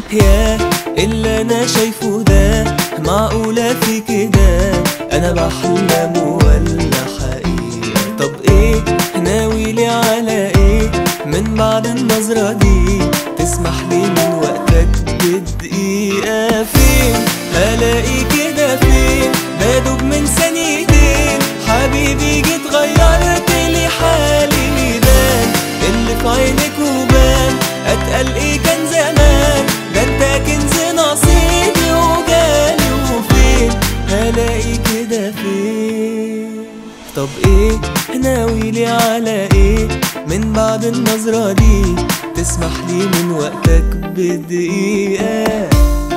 يا اللي انا شايفه ده معقولة في كده؟ انا بحلم ولا حقيقة؟ طب ايه ناويلي على ايه من بعد النظرة دي؟ تسمح لي من وقتك بدقيقة؟ فين هلاقي كده؟ فين بدوب من ثانيتين حبيبي جيت غيرت لي حالي ميدان اللي في عينك وبان اتقل ايه كان زمان ده انت كنز نصيبي وجالي وفين هلاقي كده؟ فين طب ايه ناويلي على ايه من بعد النظرة دي؟ تسمح لي من وقتك بدقيقة؟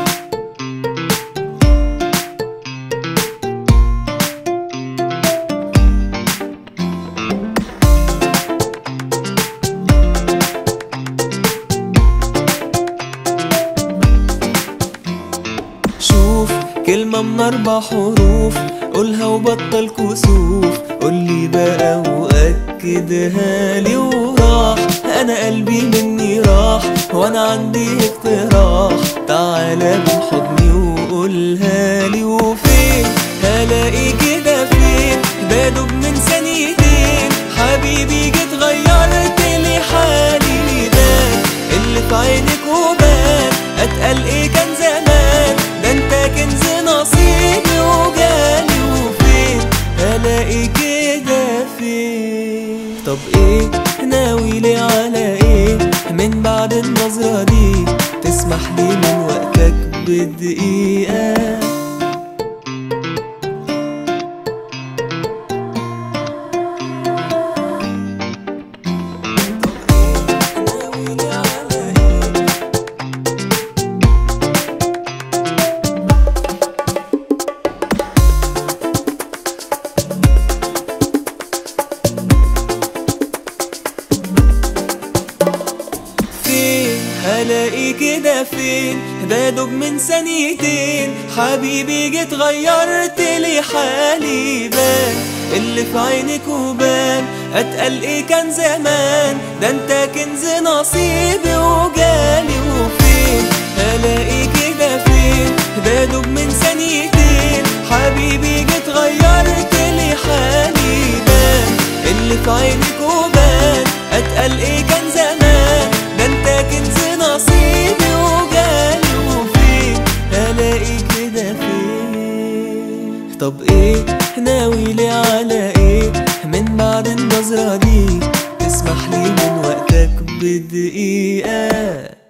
كلمة من 4 حروف قولها وبطل كسوف، قولي بقى وأكدها لي وراح. أنا قلبي مني راح وأنا عندي اقتراح، تعالى من حضني وقولها لي. وفين هلاقي كده؟ فين بدوب من ثانيتين حبيبي جيت غيرت لي حالي ميدان اللي في عينك وبان أتقل ايه كان زمان ده انت كنز نصيبي وجالي وفين هلاقي كده؟ فين طب ايه ناويلي على ايه من بعد النظرة دي؟ تسمح لي من وقتك بدقيقة؟ هلاقي كده؟ فين بدوب من ثانيتين حبيبي جيت غيرت لي حالي بان اللي في عينك وبان اتقل ايه كان زمان ده انت كنز نصيبي وجالي. وفين هلاقي كده؟ فين بدوب من ثانيتين حبيبي جيت غيرت لي حالي بان اللي في عينك وبان اتقل ايه كان زمان ده انت كنز نصيبي وجالي. وفين هلاقي كده؟ فين طب ايه ناويلي على ايه من بعد النظرة دي؟ تسمح لي من وقتك بدقيقة؟